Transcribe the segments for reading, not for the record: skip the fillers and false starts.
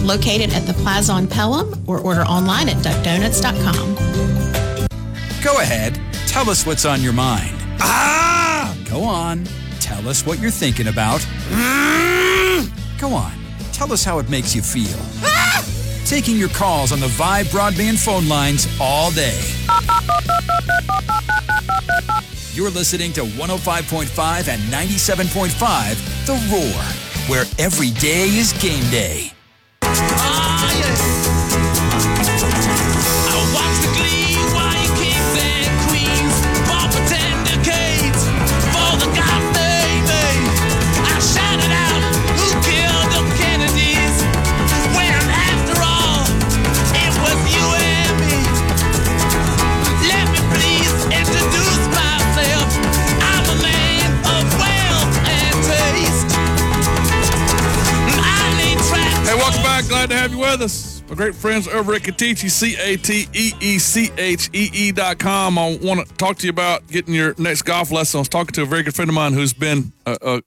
located at the Plaza on Pelham, or order online at duckdonuts.com. Go ahead. Tell us what's on your mind. Go on. Tell us what you're thinking about. Go on. Tell us how it makes you feel. Taking your calls on the Vibe broadband phone lines all day. You're listening to 105.5 and 97.5 The Roar, where every day is game day. Glad to have you with us. My great friends over at Kateche, CATEECHEE.com. I want to talk to you about getting your next golf lesson. I was talking to a very good friend of mine who's been a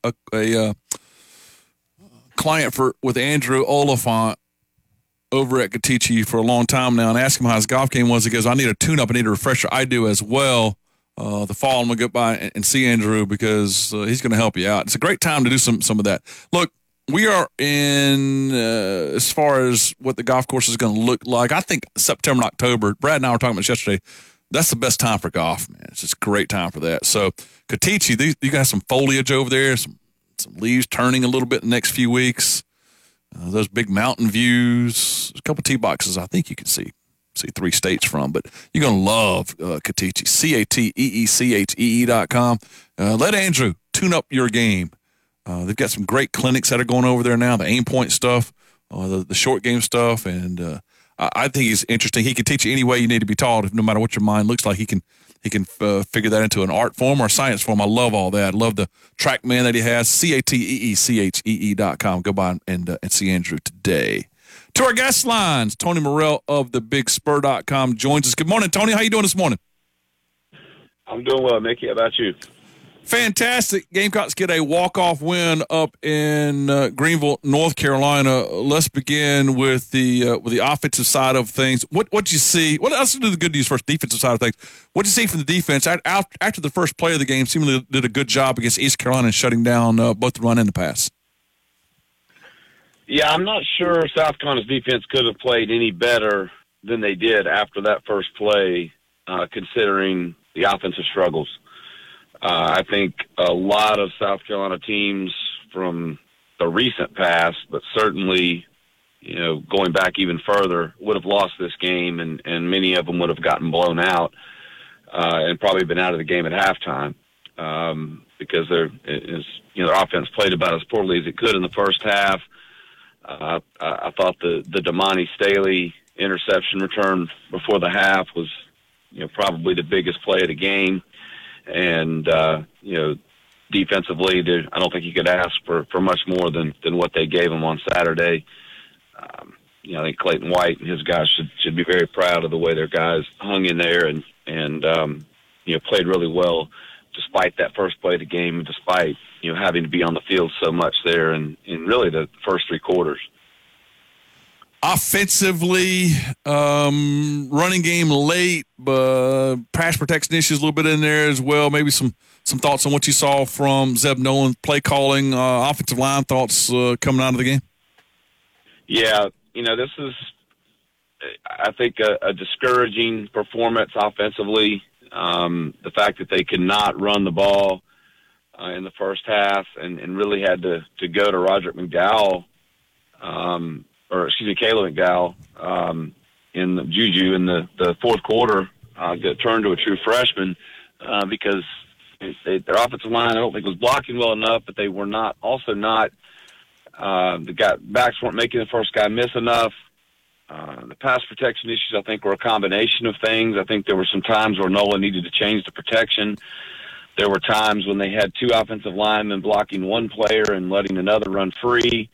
client with Andrew Oliphant over at Kateche for a long time now, and I asked him how his golf game was. He goes, I need a tune-up. I need a refresher. I do as well. The fall, I'm going to go by and see Andrew because he's going to help you out. It's a great time to do some of that. Look, we are in, as far as what the golf course is going to look like, I think September and October. Brad and I were talking about this yesterday. That's the best time for golf, man. It's just a great time for that. So, Kateche, you got some foliage over there, some leaves turning a little bit in the next few weeks. Those big mountain views. There's a couple tee boxes I think you can see 3 states from. But you're going to love Kateche, CATEECHEE.com. Let Andrew tune up your game. They've got some great clinics that are going over there now, the aim point stuff, the short game stuff, and I think he's interesting. He can teach you any way you need to be taught, no matter what your mind looks like. He can figure that into an art form or a science form. I love all that. I love the TrackMan that he has, CATEECHEE.com. Go by and see Andrew today. To our guest lines, Tony Morrell of thebigspur.com joins us. Good morning, Tony. How you doing this morning? I'm doing well, Mickey. How about you? Fantastic. Gamecocks get a walk-off win up in Greenville, North Carolina. Let's begin with the offensive side of things. What you see? Let's do the good news first, defensive side of things. What you see from the defense after the first play of the game? Seemingly did a good job against East Carolina in shutting down both the run and the pass. Yeah, I'm not sure South Carolina's defense could have played any better than they did after that first play, considering the offensive struggles. I think a lot of South Carolina teams from the recent past, but certainly, going back even further, would have lost this game, and many of them would have gotten blown out and probably been out of the game at halftime because their offense played about as poorly as it could in the first half. I thought the Damani Staley interception return before the half was, probably the biggest play of the game. And, defensively, I don't think you could ask for much more than what they gave them on Saturday. I think Clayton White and his guys should be very proud of the way their guys hung in there and played really well despite that first play of the game, despite, having to be on the field so much there in really the first 3 quarters. Offensively, running game late, but pass protection issues a little bit in there as well. Maybe some thoughts on what you saw from Zeb Nolan, play calling, offensive line thoughts coming out of the game? Yeah, this is, I think, a discouraging performance offensively. The fact that they could not run the ball in the first half and really had to go to Roderick McDowell, Caleb McDowell, in the Juju in the fourth quarter, got turned to a true freshman because their offensive line, I don't think, was blocking well enough, but they were not the backs weren't making the first guy miss enough. The pass protection issues, I think, were a combination of things. I think there were some times where Nolan needed to change the protection. There were times when they had 2 offensive linemen blocking one player and letting another run free.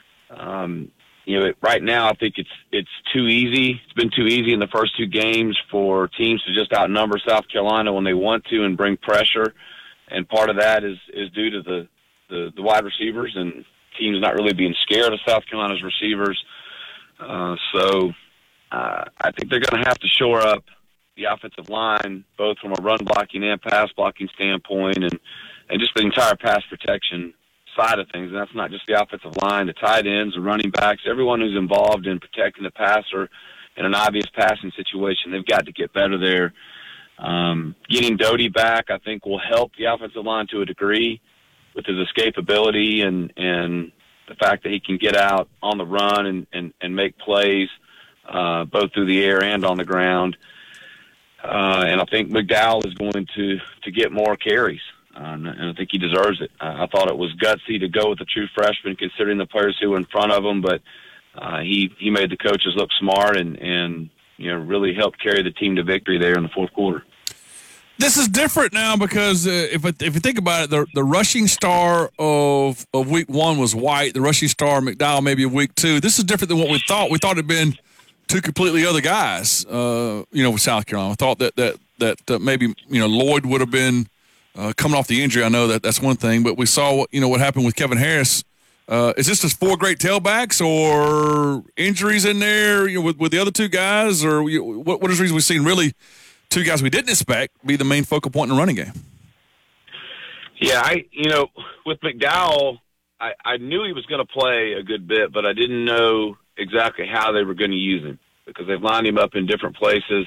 Right now I think it's too easy. It's been too easy in the first 2 games for teams to just outnumber South Carolina when they want to and bring pressure. And part of that is due to the wide receivers and teams not really being scared of South Carolina's receivers. So I think they're going to have to shore up the offensive line, both from a run blocking and pass blocking standpoint, and just the entire pass protection side of things. And that's not just the offensive line, the tight ends, the running backs, everyone who's involved in protecting the passer in an obvious passing situation. They've got to get better there. Getting Doty back, I think, will help the offensive line to a degree with his escapability and the fact that he can get out on the run and make plays both through the air and on the ground. And I think McDowell is going to get more carries, and I think he deserves it. I thought it was gutsy to go with a true freshman considering the players who were in front of him, but he made the coaches look smart and really helped carry the team to victory there in the fourth quarter. This is different now because if you think about it, the rushing star of week one was White. The rushing star McDowell maybe of week two. This is different than what we thought. We thought it'd been two completely other guys. With South Carolina, I thought that maybe Lloyd would have been coming off the injury. I know that's one thing, but we saw what happened with Kevin Harris. Is this just four great tailbacks or injuries in there with the other two guys, or what is the reason we've seen really two guys we didn't expect be the main focal point in the running game? Yeah, with McDowell, I knew he was going to play a good bit, but I didn't know exactly how they were going to use him because they've lined him up in different places,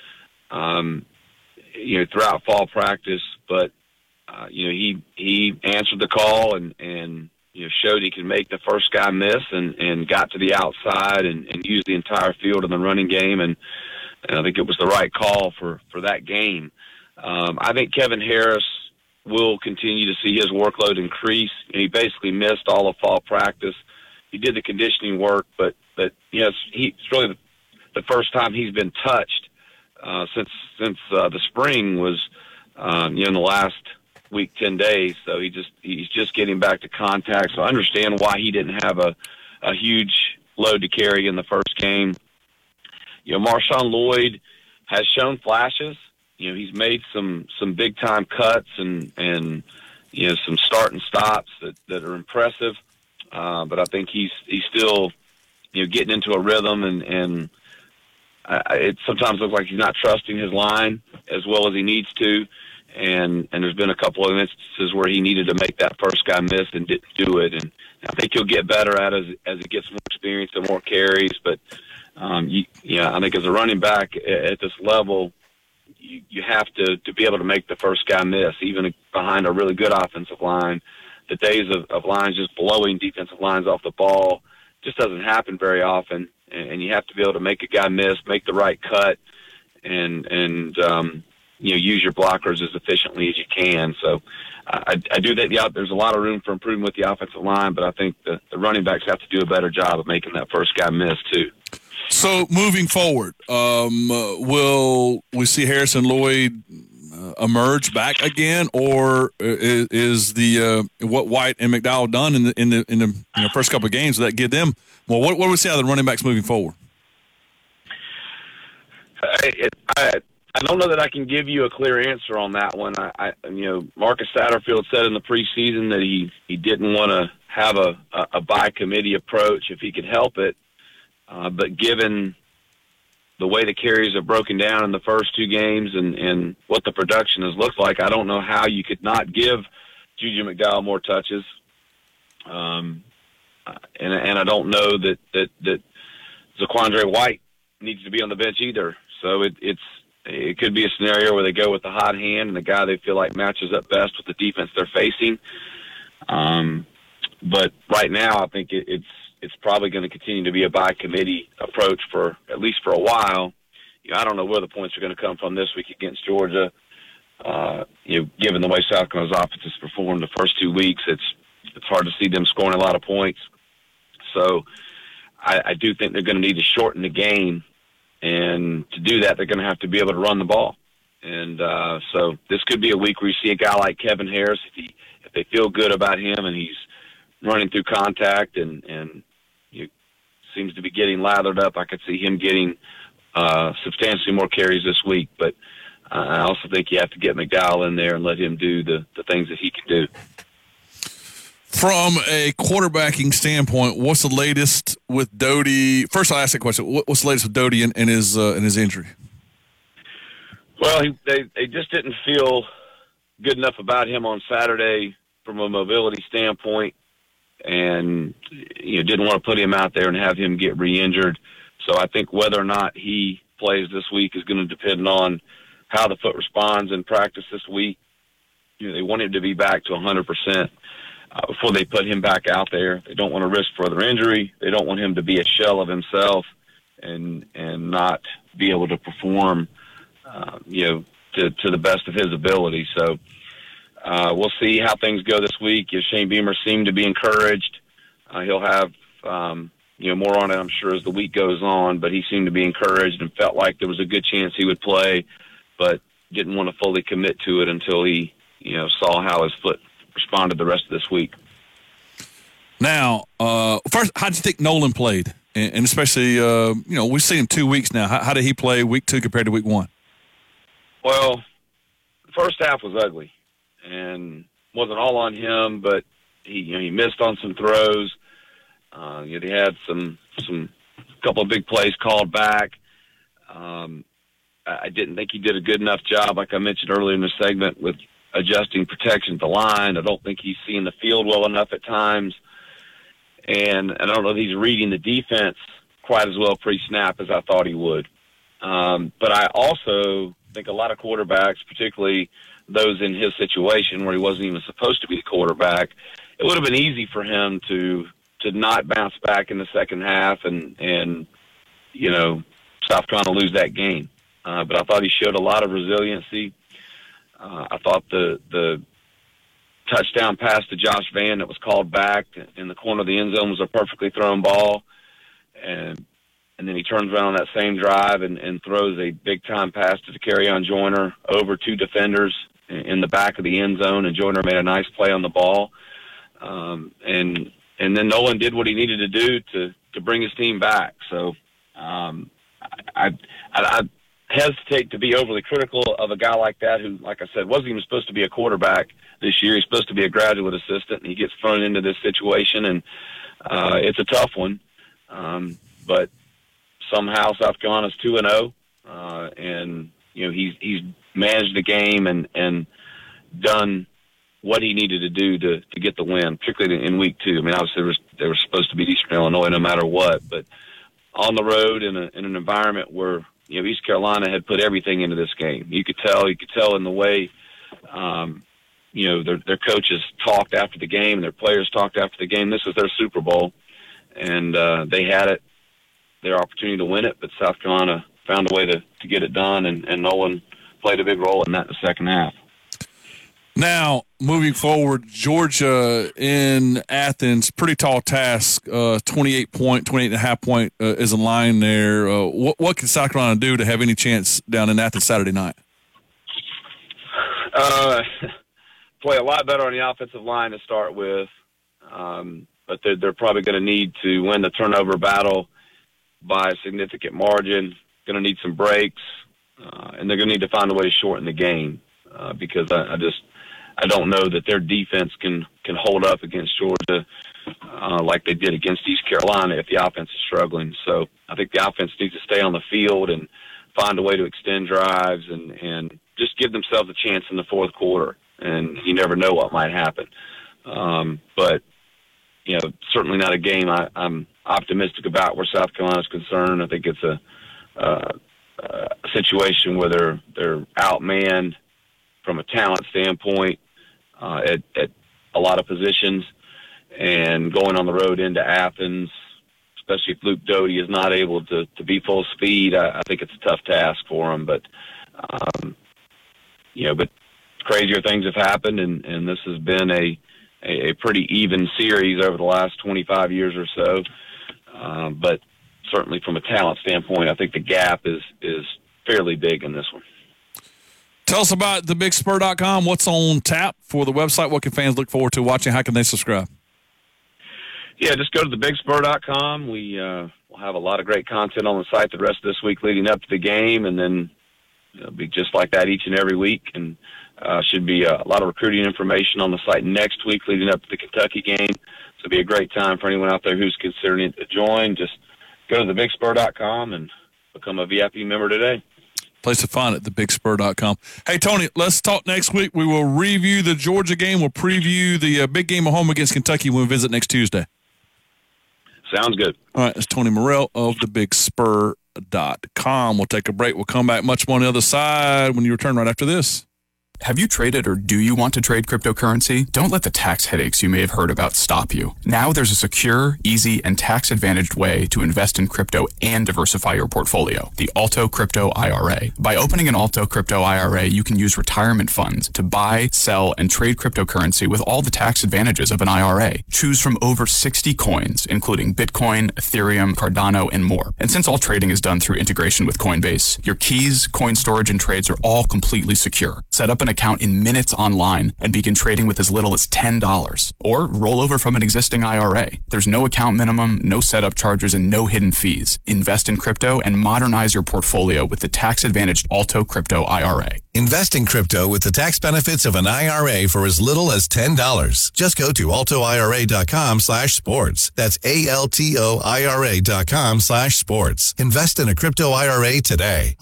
throughout fall practice. But he answered the call and showed he could make the first guy miss and got to the outside and used the entire field in the running game. And I think it was the right call for that game. I think Kevin Harris will continue to see his workload increase. He basically missed all of fall practice. He did the conditioning work, but it's really the first time he's been touched since the spring was in the last week, 10 days. So he's just getting back to contact. So I understand why he didn't have a huge load to carry in the first game. Marshawn Lloyd has shown flashes. He's made some big time cuts and some start and stops that are impressive. But I think he's still getting into a rhythm and it sometimes looks like he's not trusting his line as well as he needs to. And there's been a couple of instances where he needed to make that first guy miss and didn't do it. And I think he'll get better at it as he gets more experience and more carries. But I think as a running back at this level, you have to be able to make the first guy miss, even behind a really good offensive line. The days of lines just blowing defensive lines off the ball just doesn't happen very often, and you have to be able to make a guy miss, make the right cut, and use your blockers as efficiently as you can. So I do think there's a lot of room for improvement with the offensive line, but I think the running backs have to do a better job of making that first guy miss too. So moving forward, will we see Harrison Lloyd emerge back again, or is the what White and McDowell done in the first couple of games that give them? Well, what do we see out of the running backs moving forward? I don't know that I can give you a clear answer on that one. Marcus Satterfield said in the preseason that he didn't want to have a by committee approach if he could help it. But given the way the carries have broken down in the first two games and what the production has looked like, I don't know how you could not give Juju McDowell more touches. And I don't know that Zaquandre White needs to be on the bench either. So it could be a scenario where they go with the hot hand and the guy they feel like matches up best with the defense they're facing. But right now, I think it's probably going to continue to be a by committee approach for at least for a while. I don't know where the points are going to come from this week against Georgia. Given the way South Carolina's offense has performed the first 2 weeks, it's hard to see them scoring a lot of points. So I do think they're going to need to shorten the game, and to do that, they're going to have to be able to run the ball. And so this could be a week where you see a guy like Kevin Harris, if they feel good about him and he's running through contact and seems to be getting lathered up, I could see him getting substantially more carries this week. But I also think you have to get McDowell in there and let him do the things that he can do. From a quarterbacking standpoint, what's the latest with Doty? First, I'll ask that question. What's the latest with Doty and his injury? Well, they just didn't feel good enough about him on Saturday from a mobility standpoint, and didn't want to put him out there and have him get re-injured. So I think whether or not he plays this week is going to depend on how the foot responds in practice this week. They want him to be back to 100% before they put him back out there. They don't want to risk further injury. They don't want him to be a shell of himself and not be able to perform, to the best of his ability. So we'll see how things go this week. Shane Beamer seemed to be encouraged. He'll have, more on it, I'm sure, as the week goes on, but he seemed to be encouraged and felt like there was a good chance he would play, but didn't want to fully commit to it until he, saw how his foot responded the rest of this week. Now, first, how did you think Nolan played? And especially, we've seen him 2 weeks now. How did he play week 2 compared to week 1? Well, the first half was ugly and wasn't all on him, but he missed on some throws. They had some couple of big plays called back. I didn't think he did a good enough job, like I mentioned earlier in the segment, with adjusting protection at the line. I don't think he's seeing the field well enough at times. And I don't know if he's reading the defense quite as well pre-snap as I thought he would. But I also think a lot of quarterbacks, particularly those in his situation where he wasn't even supposed to be the quarterback, it would have been easy for him to not bounce back in the second half and South Carolina lose that game. But I thought he showed a lot of resiliency. I thought the touchdown pass to Josh Vann that was called back in the corner of the end zone was a perfectly thrown ball. And then he turns around on that same drive and throws a big-time pass to Dakereon Joyner over 2 defenders in the back of the end zone, and Joyner made a nice play on the ball. And then Nolan did what he needed to do to bring his team back. So I hesitate to be overly critical of a guy like that who, like I said, wasn't even supposed to be a quarterback this year. He's supposed to be a graduate assistant, and he gets thrown into this situation, and it's a tough one. But somehow South Carolina's 2-0, and he's managed the game and done what he needed to do to get the win, particularly in week 2. I mean, obviously they were supposed to beat Eastern Illinois no matter what, but on the road in an environment where East Carolina had put everything into this game. You could tell in the way their coaches talked after the game, and their players talked after the game. This was their Super Bowl, and they had it, their opportunity to win it, but South Carolina found a way to get it done, and Nolan played a big role in that in the second half. Now, moving forward, Georgia in Athens, pretty tall task, 28.5 point is a line there. What can South Carolina do to have any chance down in Athens Saturday night? Play a lot better on the offensive line to start with, but they're probably going to need to win the turnover battle by a significant margin. Going to need some breaks, and they're going to need to find a way to shorten the game because I don't know that their defense can hold up against Georgia like they did against East Carolina if the offense is struggling. So I think the offense needs to stay on the field and find a way to extend drives and just give themselves a chance in the fourth quarter. And you never know what might happen. But, certainly not a game I'm optimistic about where South Carolina is concerned. I think it's a situation where they're outmanned from a talent standpoint at a lot of positions, and going on the road into Athens, especially if Luke Doty is not able to be full speed, I think it's a tough task for him. But but crazier things have happened, and this has been a pretty even series over the last 25 years or so. But certainly from a talent standpoint, I think the gap is fairly big in this one. Tell us about thebigspur.com. What's on tap for the website? What can fans look forward to watching? How can they subscribe? Yeah, just go to thebigspur.com. We'll have a lot of great content on the site the rest of this week leading up to the game, and then It'll be just like that each and every week, and should be a lot of recruiting information on the site next week leading up to the Kentucky game. So it'll be a great time for anyone out there who's considering to join. Just go to thebigspur.com and become a VIP member today. Place to find it, thebigspur.com. Hey, Tony, let's talk next week. We will review the Georgia game. We'll preview the big game at home against Kentucky when we visit next Tuesday. Sounds good. All right, that's Tony Morrell of thebigspur.com. We'll take a break. We'll come back much more on the other side when you return right after this. Have you traded or do you want to trade cryptocurrency? Don't let the tax headaches you may have heard about stop you. Now there's a secure, easy, and tax-advantaged way to invest in crypto and diversify your portfolio. The Alto Crypto IRA. By opening an Alto Crypto IRA, you can use retirement funds to buy, sell, and trade cryptocurrency with all the tax advantages of an IRA. Choose from over 60 coins, including Bitcoin, Ethereum, Cardano, and more. And since all trading is done through integration with Coinbase, your keys, coin storage, and trades are all completely secure. Set up an account in minutes online and begin trading with as little as $10 or roll over from an existing IRA. There's no account minimum, no setup charges, and no hidden fees. Invest in crypto and modernize your portfolio with the tax-advantaged Alto Crypto IRA. Invest in crypto with the tax benefits of an IRA for as little as $10. Just go to altoira.com/sports. That's ALTOIRA.com/sports. Invest in a crypto IRA today.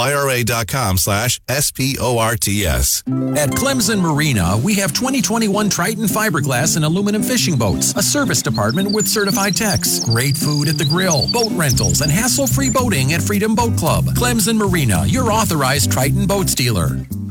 altoira.com/SPORTS. At Clemson Marina, we have 2021 Triton fiberglass and aluminum fishing boats, a service department with certified techs, great food at the grill, boat rentals, and hassle-free boating at Freedom Boat Club. Clemson Marina, your authorized Triton boats dealer.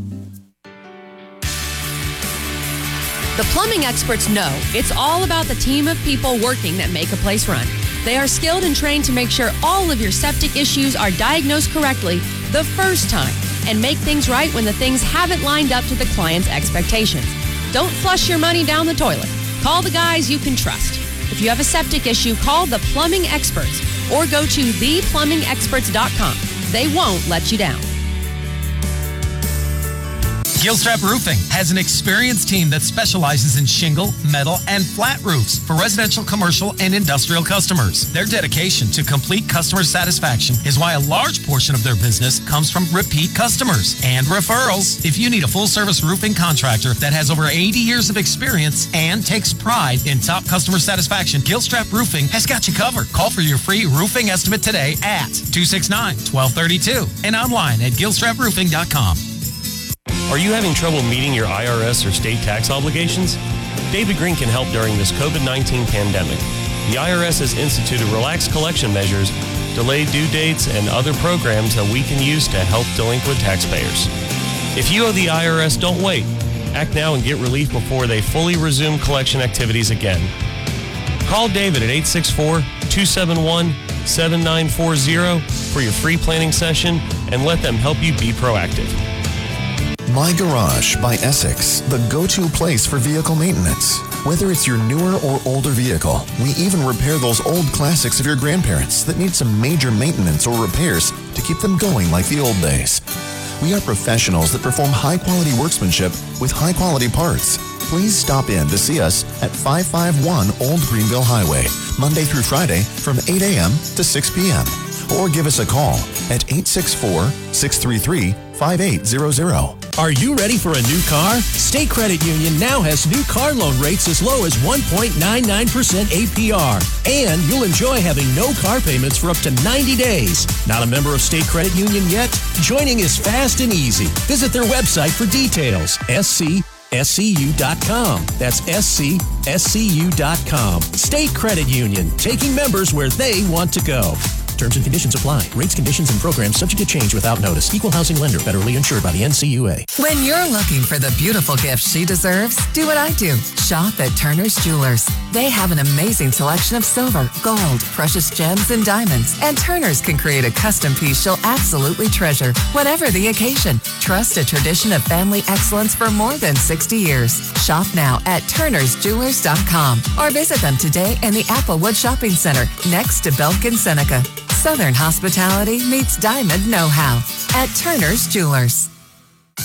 The plumbing experts know it's all about the team of people working that make a place run. They are skilled and trained to make sure all of your septic issues are diagnosed correctly the first time and make things right when the things haven't lined up to the client's expectations. Don't flush your money down the toilet. Call the guys you can trust. If you have a septic issue, call the plumbing experts or go to theplumbingexperts.com. They won't let you down. Gilstrap Roofing has an experienced team that specializes in shingle, metal, and flat roofs for residential, commercial, and industrial customers. Their dedication to complete customer satisfaction is why a large portion of their business comes from repeat customers and referrals. If you need a full-service roofing contractor that has over 80 years of experience and takes pride in top customer satisfaction, Gilstrap Roofing has got you covered. Call for your free roofing estimate today at 269-1232 and online at gilstraproofing.com. Are you having trouble meeting your IRS or state tax obligations? David Green can help during this COVID-19 pandemic. The IRS has instituted relaxed collection measures, delayed due dates, and other programs that we can use to help delinquent taxpayers. If you owe the IRS, don't wait. Act now and get relief before they fully resume collection activities again. Call David at 864-271-7940 for your free planning session and let them help you be proactive. My Garage by Essex, the go-to place for vehicle maintenance. Whether it's your newer or older vehicle, we even repair those old classics of your grandparents that need some major maintenance or repairs to keep them going like the old days. We are professionals that perform high-quality workmanship with high-quality parts. Please stop in to see us at 551 Old Greenville Highway, Monday through Friday from 8 a.m. to 6 p.m. Or give us a call at 864-633-5800. Are you ready for a new car? State Credit Union now has new car loan rates as low as 1.99% APR. And you'll enjoy having no car payments for up to 90 days. Not a member of State Credit Union yet? Joining is fast and easy. Visit their website for details. SCU.com. That's SCSCU.com. State Credit Union, taking members where they want to go. Terms and conditions apply. Rates, conditions, and programs subject to change without notice. Equal housing lender, federally insured by the NCUA. When you're looking for the beautiful gift she deserves, do what I do. Shop at Turner's Jewelers. They have an amazing selection of silver, gold, precious gems, and diamonds. And Turner's can create a custom piece she'll absolutely treasure, whatever the occasion. Trust a tradition of family excellence for more than 60 years. Shop now at turnersjewelers.com or visit them today in the Applewood Shopping Center next to Belk and Seneca. Southern hospitality meets diamond know-how at Turner's Jewelers.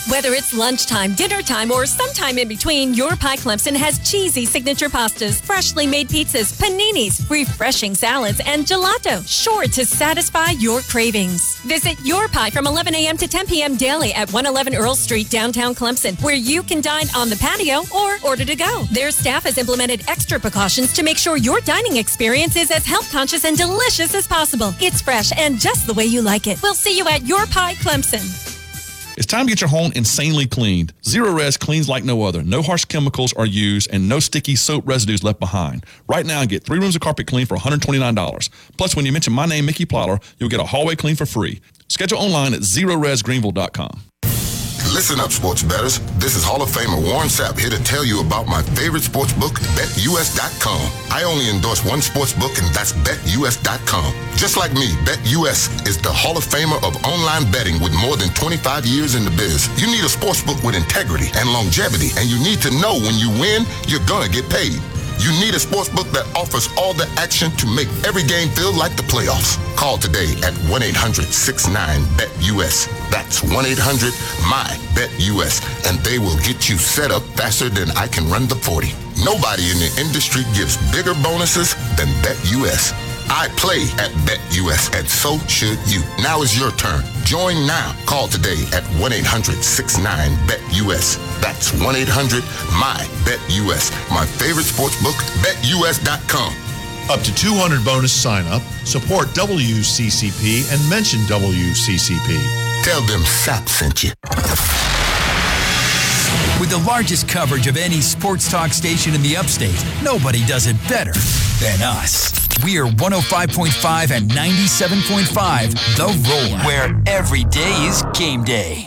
Whether it's lunchtime, dinner time, or sometime in between, Your Pie Clemson has cheesy signature pastas, freshly made pizzas, paninis, refreshing salads, and gelato, sure to satisfy your cravings. Visit Your Pie from 11 a.m. to 10 p.m. daily at 111 Earl Street, downtown Clemson, where you can dine on the patio or order to go. Their staff has implemented extra precautions to make sure your dining experience is as health conscious and delicious as possible. It's fresh and just the way you like it. We'll see you at Your Pie Clemson. It's time to get your home insanely cleaned. Zero Res cleans like no other. No harsh chemicals are used and no sticky soap residues left behind. Right now, get 3 rooms of carpet clean for $129. Plus, when you mention my name, Mickey Plyler, you'll get a hallway clean for free. Schedule online at ZeroResGreenville.com. Listen up, sports bettors. This is Hall of Famer Warren Sapp here to tell you about my favorite sports book, BetUS.com. I only endorse one sports book, and that's BetUS.com. Just like me, BetUS is the Hall of Famer of online betting with more than 25 years in the biz. You need a sports book with integrity and longevity, and you need to know when you win, you're gonna get paid. You need a sports book that offers all the action to make every game feel like the playoffs. Call today at 1-800-69-BET-US. That's 1-800-MY-BET-US. And they will get you set up faster than I can run the 40. Nobody in the industry gives bigger bonuses than BetUS. I play at BetUS, and so should you. Now is your turn. Join now. Call today at 1-800-69-BET-US. That's 1-800-MY-BET-US. My favorite sports book, BetUS.com. Up to 200 bonus sign-up. Support WCCP and mention WCCP. Tell them Sapp sent you. With the largest coverage of any sports talk station in the upstate, nobody does it better than us. We are 105.5 and 97.5 The Roar, where every day is game day.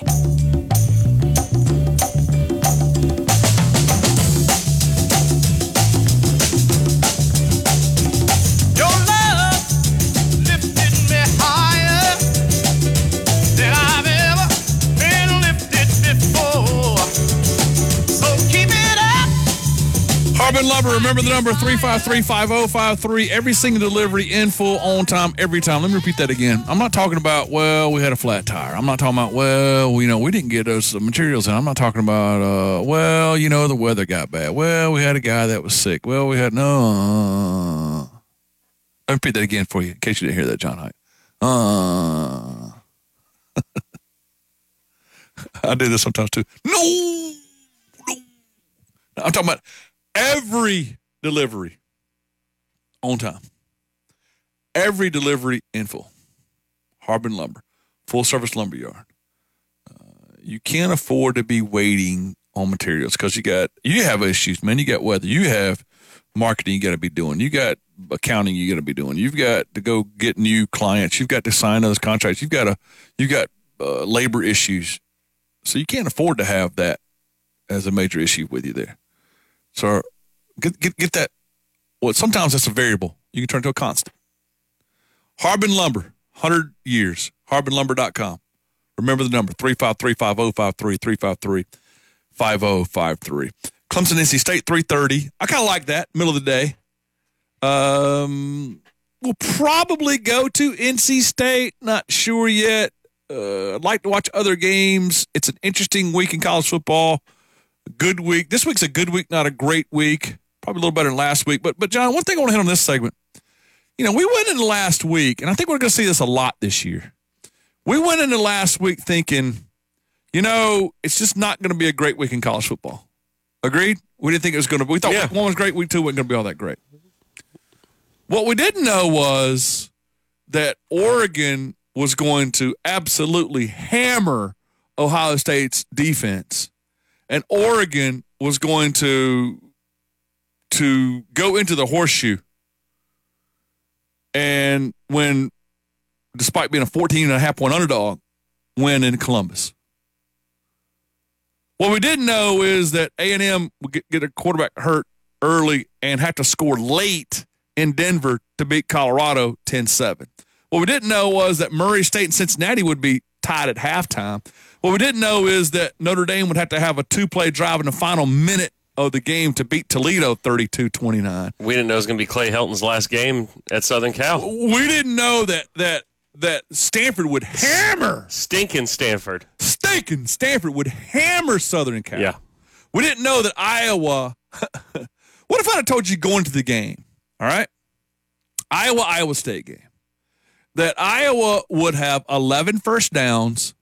Harbin Lumber, remember the number 353-5053. Every single delivery in full, on time, every time. Let me repeat that again. I'm not talking about, well, we had a flat tire. I'm not talking about, well, we didn't get those materials in. I'm not talking about, well, the weather got bad. Well, we had a guy that was sick. Well, we had no. Let me repeat that again for you in case you didn't hear that, John Height. I do this sometimes too. No. I'm talking about every delivery on time. Every delivery in full. Harbin Lumber. Full service lumber yard. You can't afford to be waiting on materials because you have issues, man. You got weather. You have marketing you got to be doing. You got accounting you got to be doing. You've got to go get new clients. You've got to sign those contracts. You got labor issues. So you can't afford to have that as a major issue with you there. So get that. Well, sometimes that's a variable. You can turn it to a constant. Harbin Lumber, 100 years. HarbinLumber.com. Remember the number, 353-5053, 353-5053. Clemson, NC State, 3:30. I kind of like that, middle of the day. We'll probably go to NC State. Not sure yet. I'd like to watch other games. It's an interesting week in college football. Good week. This week's a good week, not a great week. Probably a little better than last week. But John, one thing I want to hit on this segment. We went into last week, and I think we're going to see this a lot this year. We went into last week thinking, it's just not going to be a great week in college football. Agreed? We didn't think it was going to be. We thought week one was great, week two wasn't going to be all that great. What we didn't know was that Oregon was going to absolutely hammer Ohio State's defense, and Oregon was going to go into the horseshoe and win, despite being a 14.5-point underdog, win in Columbus. What we didn't know is that A&M would get a quarterback hurt early and have to score late in Denver to beat Colorado 10-7. What we didn't know was that Murray State and Cincinnati would be tied at halftime. What we didn't know is that Notre Dame would have to have a two-play drive in the final minute of the game to beat Toledo 32-29. We didn't know it was going to be Clay Helton's last game at Southern Cal. We didn't know that Stanford would hammer. Stinking Stanford. thinking Stanford would hammer Southern Cal. Yeah. We didn't know that Iowa. What if I had told you going to the game? All right, Iowa State game, that Iowa would have 11 first downs,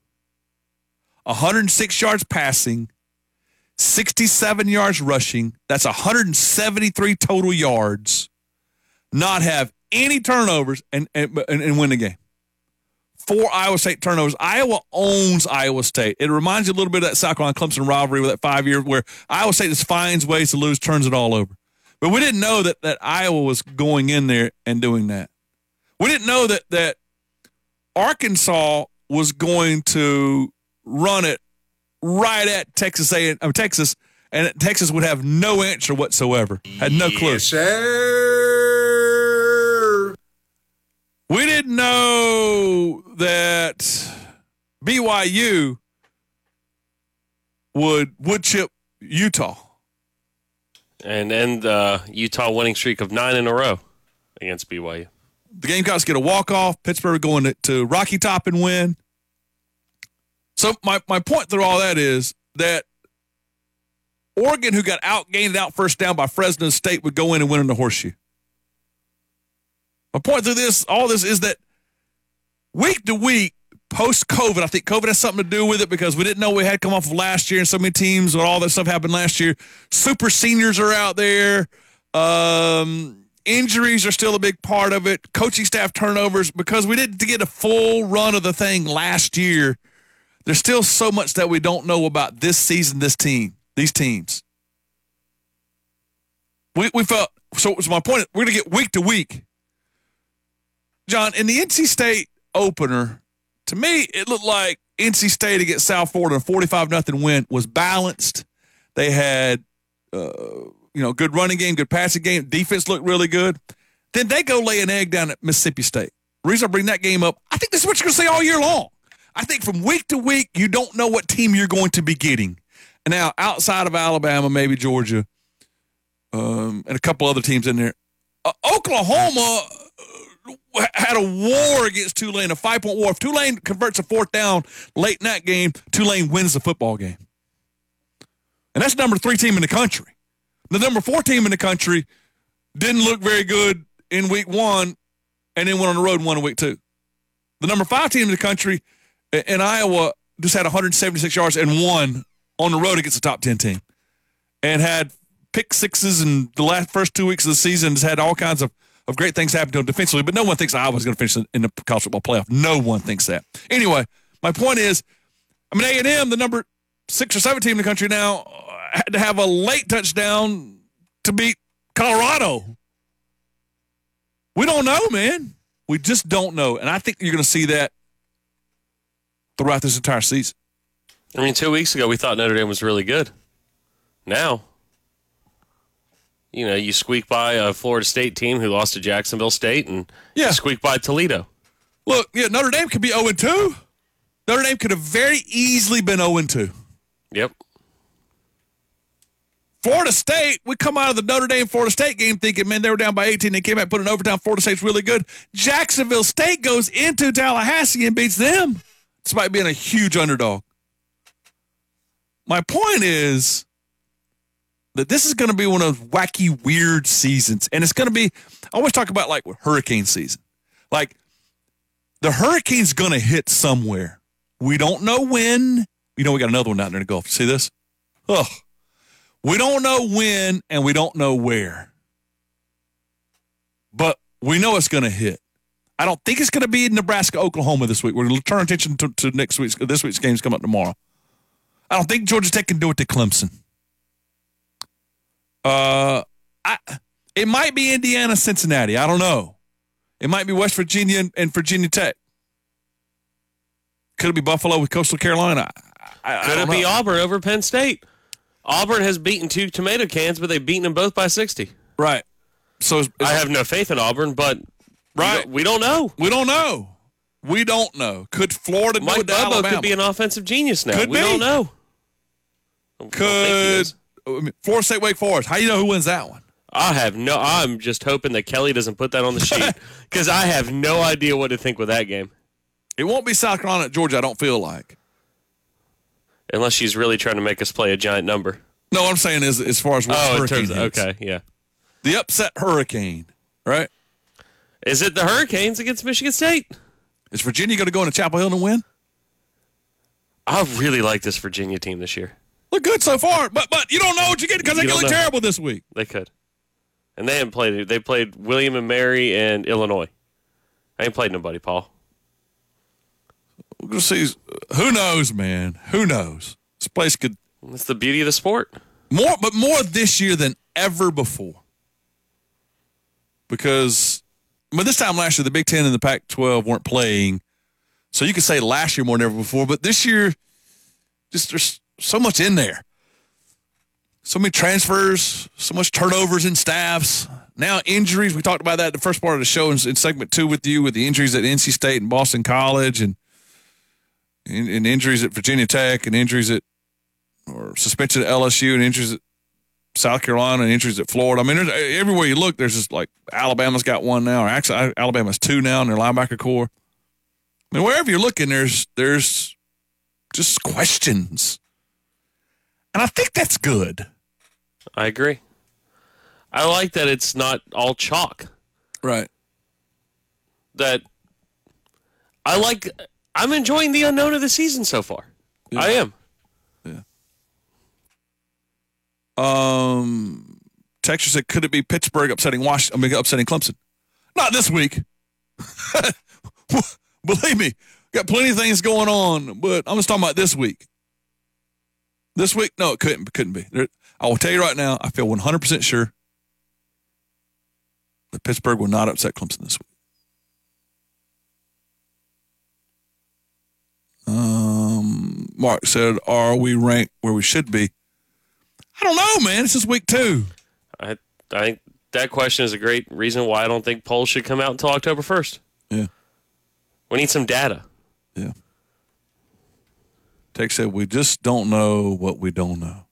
106 yards passing, 67 yards rushing. That's 173 total yards. Not have any turnovers and win the game. 4 Iowa State turnovers. Iowa owns Iowa State. It reminds you a little bit of that South Carolina Clemson rivalry with that 5 year where Iowa State just finds ways to lose, turns it all over. But we didn't know that Iowa was going in there and doing that. We didn't know that Arkansas was going to run it right at Texas, and Texas would have no answer whatsoever. Had no clue. Yes, sir. We didn't know that BYU would chip Utah. And end the Utah winning streak of 9 in a row against BYU. The Gamecocks get a walk-off. Pittsburgh going to Rocky Top and win. So my point through all that is that Oregon, who got outgained out first down by Fresno State, would go in and win in the horseshoe. My point through all this is that week to week, post-COVID, I think COVID has something to do with it because we didn't know we had come off of last year and so many teams and all that stuff happened last year. Super seniors are out there. Injuries are still a big part of it. Coaching staff turnovers, because we didn't get a full run of the thing last year. There's still so much that we don't know about this season, these teams. We felt, so my point is we're going to get week to week. John, in the NC State opener, to me, it looked like NC State against South Florida, a 45-0 win, was balanced. They had, good running game, good passing game. Defense looked really good. Then they go lay an egg down at Mississippi State. The reason I bring that game up, I think this is what you're going to see all year long. I think from week to week, you don't know what team you're going to be getting. And now, outside of Alabama, maybe Georgia, and a couple other teams in there, Oklahoma had a war against Tulane, a 5-point war. If Tulane converts a 4th down late in that game, Tulane wins the football game. And that's the number 3 team in the country. The number 4 team in the country didn't look very good in week 1 and then went on the road and won in week 2. The number 5 team in the country in Iowa just had 176 yards and won on the road against a top 10 team and had pick sixes in the first 2 weeks of the season, has had all kinds of great things happen to them defensively, but no one thinks Iowa's going to finish in the college football playoff. No one thinks that. Anyway, my point is, A&M, the number 6 or 7 team in the country now, had to have a late touchdown to beat Colorado. We don't know, man. We just don't know. And I think you're going to see that throughout this entire season. 2 weeks ago, we thought Notre Dame was really good. Now, you squeak by a Florida State team who lost to Jacksonville State, and you squeak by Toledo. Look, Notre Dame could be 0-2. Notre Dame could have very easily been 0-2. Yep. Florida State, we come out of the Notre Dame-Florida State game thinking, man, they were down by 18. They came out and put an overtime. Florida State's really good. Jacksonville State goes into Tallahassee and beats them, despite being a huge underdog. My point is that this is going to be one of those wacky, weird seasons. And it's going to be, I always talk about like hurricane season. Like, the hurricane's going to hit somewhere. We don't know when. We got another one out there in the Gulf. You see this? Ugh. We don't know when and we don't know where. But we know it's going to hit. I don't think it's going to be in Nebraska, Oklahoma this week. We're going to turn attention to this week's games coming up tomorrow. I don't think Georgia Tech can do it to Clemson. It might be Indiana, Cincinnati. I don't know. It might be West Virginia and Virginia Tech. Could it be Buffalo with Coastal Carolina? Could it be Auburn over Penn State? Auburn has beaten 2 tomato cans, but they've beaten them both by 60. Right. So I have no faith in Auburn, but we don't know. We don't know. We don't know. Could Florida do it to Alabama? Mike Bobo could be an offensive genius now. We don't know. Could Florida State, Wake Forest? How do you know who wins that one? I'm just hoping that Kelly doesn't put that on the sheet because I have no idea what to think with that game. It won't be South Carolina at Georgia, I don't feel like. Unless she's really trying to make us play a giant number. No, what I'm saying is as far as what hurricane hits. Okay, yeah. The upset hurricane, right? Is it the Hurricanes against Michigan State? Is Virginia going to go into Chapel Hill and win? I really like this Virginia team this year. Look good so far, but you don't know what you get because they look terrible this week. They could. And they haven't played. They played William and Mary and Illinois. I ain't played nobody, Paul. We're going to see. Who knows, man? Who knows? This place could. That's the beauty of the sport. More this year than ever before. Because this time last year, the Big Ten and the Pac-12 weren't playing. So you could say last year more than ever before. But this year, just there's so much in there. So many transfers, so much turnovers in staffs. Now injuries. We talked about that in the first part of the show in segment 2 with you, with the injuries at NC State and Boston College and injuries at Virginia Tech and injuries at or suspension at LSU and injuries at South Carolina and injuries at Florida. I mean, everywhere you look, there's just like Alabama's got one now, or actually Alabama's 2 now in their linebacker core. I mean, wherever you're looking, there's just questions. And I think that's good. I agree. I like that it's not all chalk. Right. That I'm enjoying the unknown of the season so far. Yeah. I am. Yeah. Texture said, could it be Pittsburgh upsetting Clemson? Not this week. Believe me, got plenty of things going on, but I'm just talking about this week. This week? No, it couldn't be. I will tell you right now, I feel 100% sure that Pittsburgh will not upset Clemson this week. Mark said, are we ranked where we should be? I don't know, man. It's just week 2. I think that question is a great reason why I don't think polls should come out until October 1st. Yeah. We need some data. Yeah. Tech said, we just don't know what we don't know.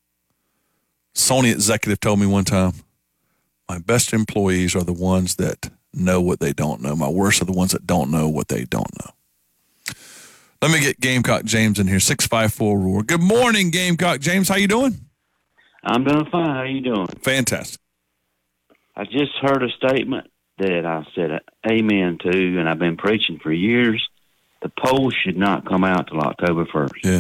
Sony executive told me one time, my best employees are the ones that know what they don't know. My worst are the ones that don't know what they don't know. Let me get Gamecock James in here, 654 Roar. Good morning, Gamecock James. How you doing? I'm doing fine. How you doing? Fantastic. I just heard a statement that I said amen to, and I've been preaching for years. The polls should not come out till October 1st. Yeah.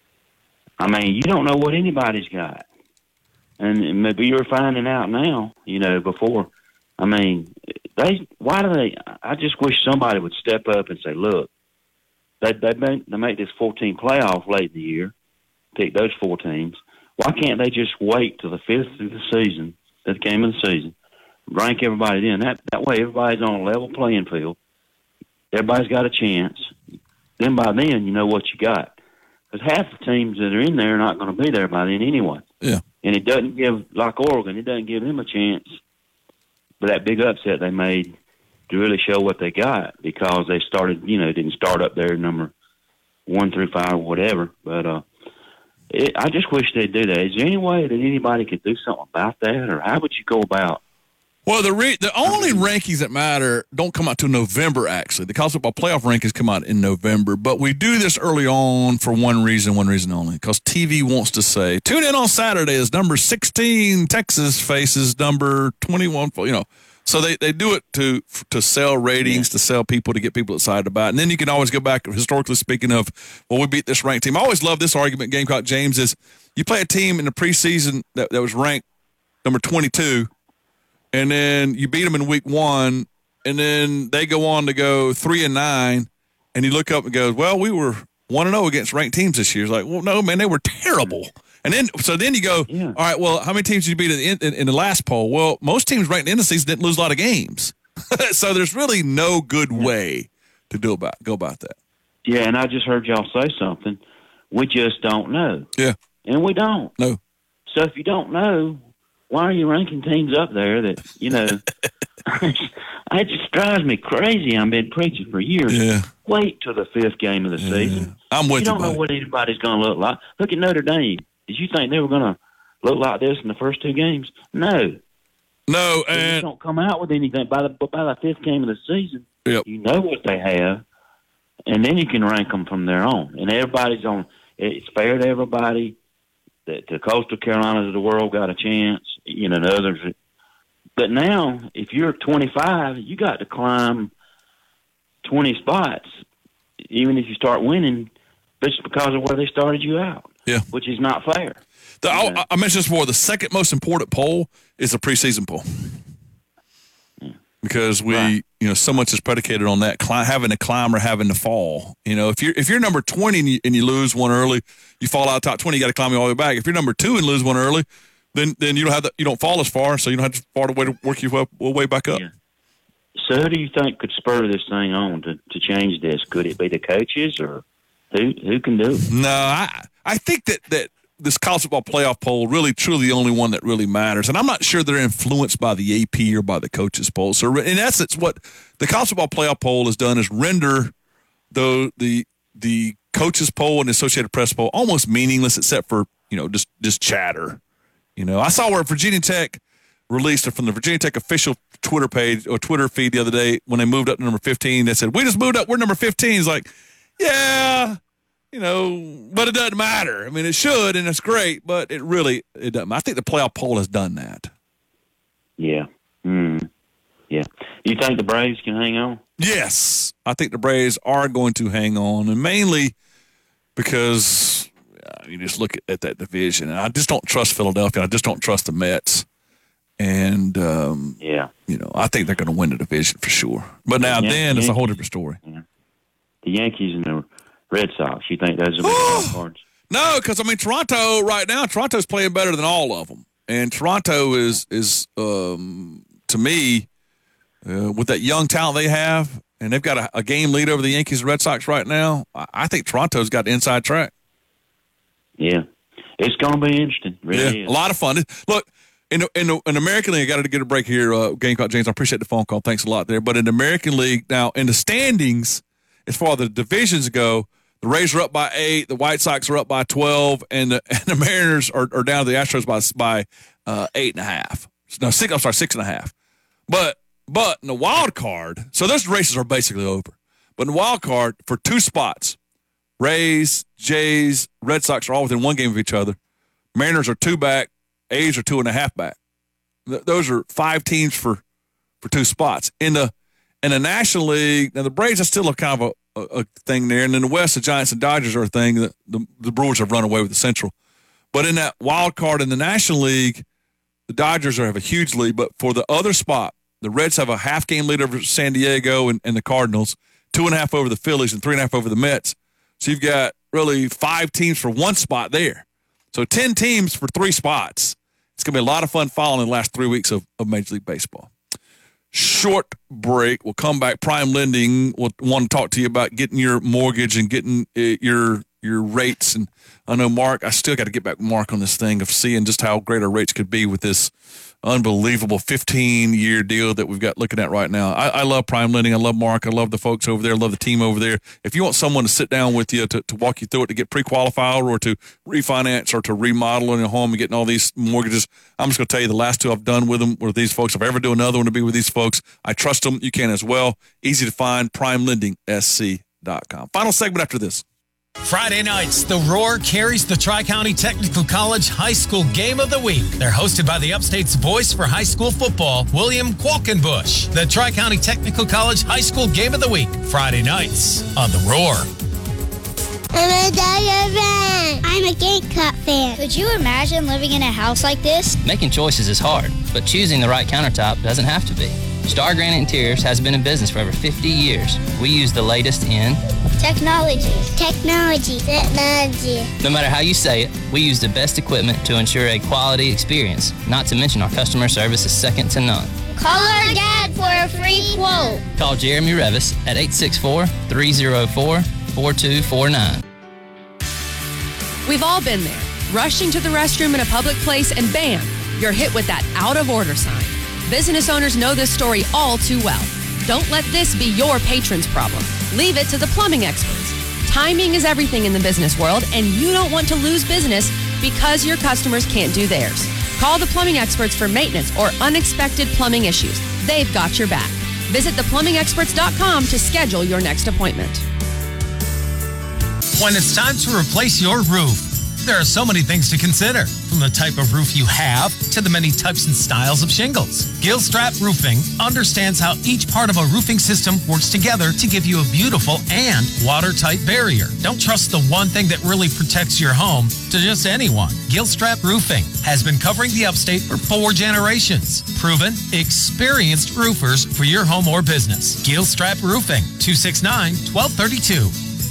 I mean, you don't know what anybody's got. And maybe you're finding out now, before. I mean, I just wish somebody would step up and say, look, they make this 14 playoff late in the year, pick those 4 teams. Why can't they just wait till the 5th of the season, the game of the season, rank everybody in? That way everybody's on a level playing field. Everybody's got a chance. Then by then, you know what you got. Because half the teams that are in there are not going to be there by then anyway. Yeah. And it doesn't give, like Oregon, it doesn't give them a chance for that big upset they made to really show what they got, because they started, didn't start up there number 1 through 5 or whatever. But I just wish they'd do that. Is there any way that anybody could do something about that, or how would you go about? Well, the only rankings that matter don't come out till November, actually. The college football playoff rankings come out in November, but we do this early on for one reason only, because TV wants to say, tune in on Saturday as number 16 Texas faces number 21, So they do it to sell ratings, to sell people, to get people excited about it. And then you can always go back, historically speaking, of, well, we beat this ranked team. I always love this argument, Gamecock James, is you play a team in the preseason that was ranked number 22, and then you beat them in week 1, and then they go on to go 3-9, and you look up and go, well, we were 1-0 against ranked teams this year. It's like, well, no, man, they were terrible. And then you go, all right, well, how many teams did you beat in the last poll? Well, most teams ranked in the season didn't lose a lot of games. So there's really no good way to go about that. Yeah, and I just heard y'all say something. We just don't know. Yeah. And we don't. No. So if you don't know, why are you ranking teams up there that, it just drives me crazy. I've been preaching for years. Yeah. Wait till the 5th game of the season. I'm with you. You don't know what anybody's going to look like. Look at Notre Dame. Did you think they were going to look like this in the first 2 games? No. No, and they don't come out with anything. By the 5th game of the season, you know what they have, and then you can rank them from there on. And everybody's on. it's fair to everybody. That the Coastal Carolinas of the world got a chance, you know, the others. But now, if you're 25, you got to climb 20 spots, even if you start winning, just because of where they started you out. Yeah, which is not fair. I mentioned this before. The second most important poll is the preseason poll, because so much is predicated on that having to climb or having to fall. You know, if you're number 20 and you lose one early, you fall out top 20. You got to climb all the way back. If you're number 2 and lose one early, then you don't have you don't fall as far, so you don't have to far to work your way back up. Yeah. So who do you think could spur this thing on to change this? Could it be the coaches, or who can do it? No, I think that this college football playoff poll really truly the only one that really matters. And I'm not sure they're influenced by the AP or by the coaches poll. So in essence, what the college football playoff poll has done is render the coaches poll and the Associated Press poll almost meaningless, except for, just chatter. I saw where Virginia Tech released it from the Virginia Tech official Twitter page or Twitter feed the other day when they moved up to number 15. They said, we just moved up. We're number 15. It's like, yeah, but it doesn't matter. I mean, it should, and it's great, but it doesn't. I think the playoff poll has done that. Yeah. Yeah. You think the Braves can hang on? Yes. I think the Braves are going to hang on, and mainly because you just look at that division, and I just don't trust Philadelphia. I just don't trust the Mets. And, I think they're going to win the division for sure. But now then it's a whole different story. Yeah. The Yankees and the Red Sox, you think those are the wild cards? No, because, Toronto right now, Toronto's playing better than all of them. And Toronto is to me, with that young talent they have, and they've got a game lead over the Yankees and Red Sox right now, I think Toronto's got the inside track. Yeah. It's going to be interesting. Really is. A lot of fun. Look, in American League, I got to get a break here, Gamecock James. I appreciate the phone call. Thanks a lot there. But in the American League, now, in the standings, as far as the divisions go, the Rays are up by 8, the White Sox are up by 12, and the Mariners are down to the Astros by 8.5. No, 6. I'm sorry, 6.5. But in the wild card, so those races are basically over. But in the wild card, for 2 spots, Rays, Jays, Red Sox are all within 1 game of each other. Mariners are 2 back. A's are 2.5 back. Those are 5 teams for 2 spots. In the National League, now the Braves are still a kind of a thing there, and in the West, the Giants and Dodgers are a thing. The Brewers have run away with the Central. But in that wild card in the National League, the Dodgers have a huge lead. But for the other spot, the Reds have a half-game lead over San Diego and the Cardinals, 2.5 over the Phillies, and 3.5 over the Mets. So you've got really 5 teams for 1 spot there. So 10 teams for 3 spots. It's going to be a lot of fun following the last 3 weeks of Major League Baseball. Short break. We'll come back. Prime Lending will want to talk to you about getting your mortgage and getting your rates. And I know, Mark, I still got to get back with Mark on this thing of seeing just how great our rates could be with this unbelievable 15-year deal that we've got looking at right now. I love Prime Lending. I love Mark. I love the folks over there. I love the team over there. If you want someone to sit down with you to walk you through it, to get pre-qualified or to refinance or to remodel in your home and getting all these mortgages, I'm just going to tell you the last 2 I've done with them were these folks. If I ever do another one to be with these folks, I trust them. You can as well. Easy to find, primelendingsc.com. Final segment after this. Friday nights, The Roar carries the Tri-County Technical College High School Game of the Week. They're hosted by the Upstate's voice for high school football, William Qualkenbush. The Tri-County Technical College High School Game of the Week, Friday nights on The Roar. I'm a Dodger fan. I'm a Gamecock fan. Could you imagine living in a house like this? Making choices is hard, but choosing the right countertop doesn't have to be. Star Granite Interiors has been in business for over 50 years. We use the latest in technology. No matter how you say it, we use the best equipment to ensure a quality experience. Not to mention our customer service is second to none. Call our dad for a free quote. Call Jeremy Revis at 864-304-4249. We've all been there, rushing to the restroom in a public place, and bam, you're hit with that out of order sign. Business owners know this story all too well. Don't let this be your patron's problem. Leave it to the plumbing experts. Timing is everything in the business world, and you don't want to lose business because your customers can't do theirs. Call the plumbing experts for maintenance or unexpected plumbing issues. They've got your back. Visit theplumbingexperts.com to schedule your next appointment. When it's time to replace your roof, there are so many things to consider, from the type of roof you have to the many types and styles of shingles. Gilstrap Roofing understands how each part of a roofing system works together to give you a beautiful and watertight barrier. Don't trust the one thing that really protects your home to just anyone. Gilstrap Roofing has been covering the upstate for 4 generations. Proven, experienced roofers for your home or business. Gilstrap Roofing, 269-1232.